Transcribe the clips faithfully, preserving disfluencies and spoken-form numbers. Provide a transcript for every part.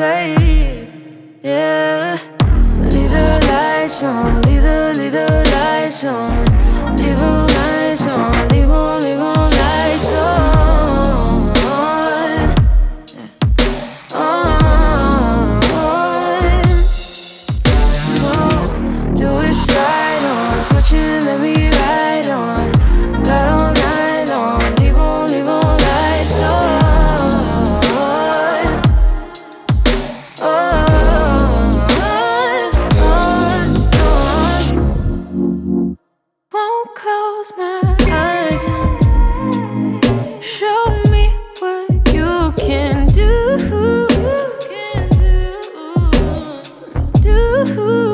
wordplay. Yeah, leave the lights on, leave the, leave the lights on, leave them lights on, leave them, leave them lights on. Let me ride on, got all night long. Leave on, leave on, lights on. On, on, on. Won't close my eyes. Show me what you can do. Can do, do.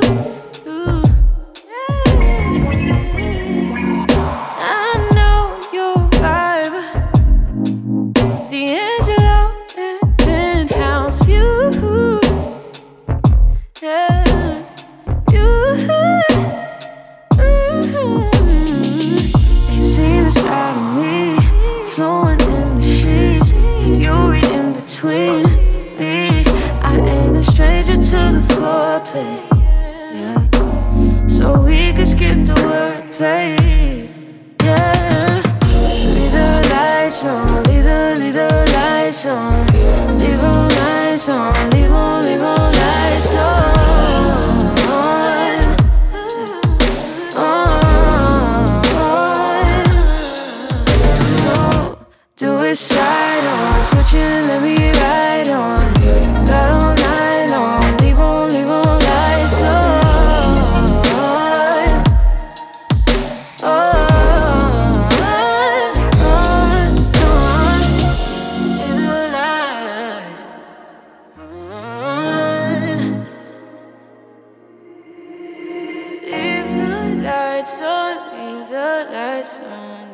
Foreplay, yeah. So we could skip the wordplay, yeah. Leave the lights on, leave the, leave the lights on, leave them lights on, leave them, leave them lights on. On, on. Do it side on, switching, let me ride on. Got all night long, leave on, leave on lights on. On, on, on. Leave the lights on. Leave the lights on, leave the lights on.